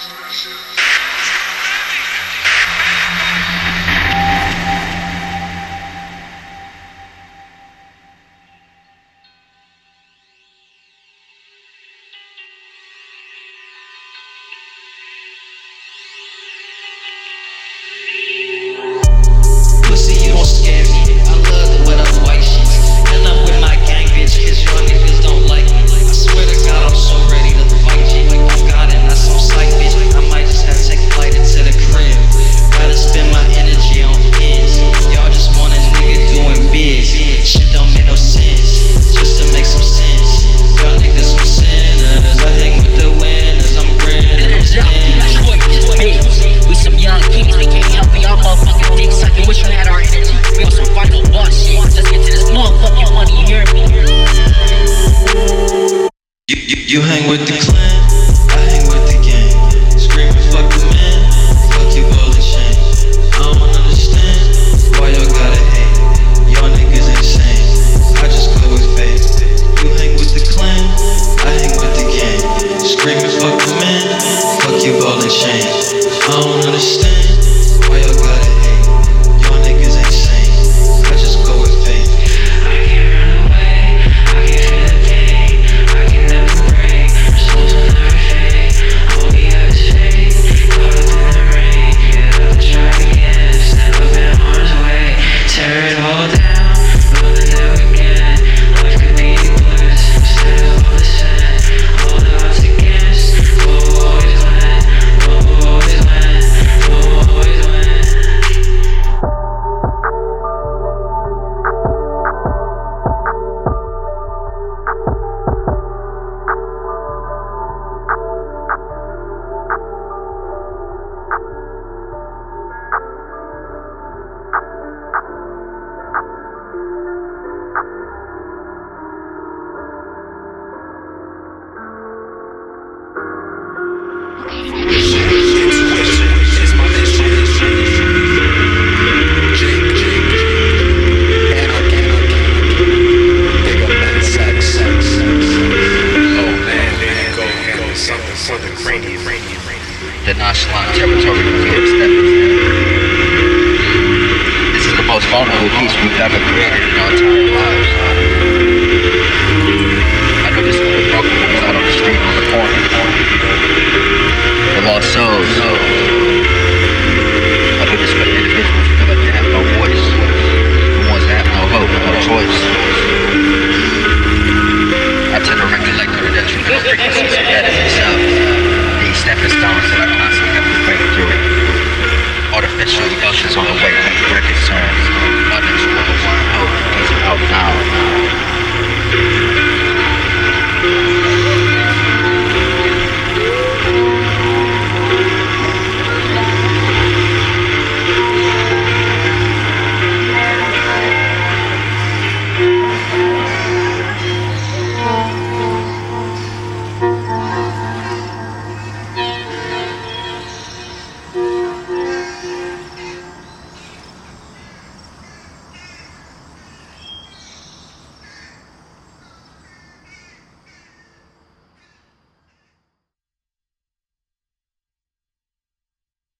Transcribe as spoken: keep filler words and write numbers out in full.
You hang with the clan, I hang with the gang. Screaming fuck the man, fuck your ball and chain. I don't understand why y'all gotta hate. Y'all niggas insane, I just go with faith. You hang with the clan, I hang with the gang. Screaming fuck the man, fuck your ball and chain. I don't understand why y'all gotta hate. Y'all niggas insane, I just go with faith. I can't run away, I can feel the pain, I can never break, our souls will never fade. All we have is faith, caught up in the rain. Get up and try again, stand up in harm's way. Tear it all down, build it new again. Life could be bliss, instead of all the sin. All the odds against, what will always win, what will always win, what will always win. The nonchalant territory fear stepping. This is the most vulnerable piece we've ever created in our entire lives. I know this little broken one's out on the street on the corner. The lost souls.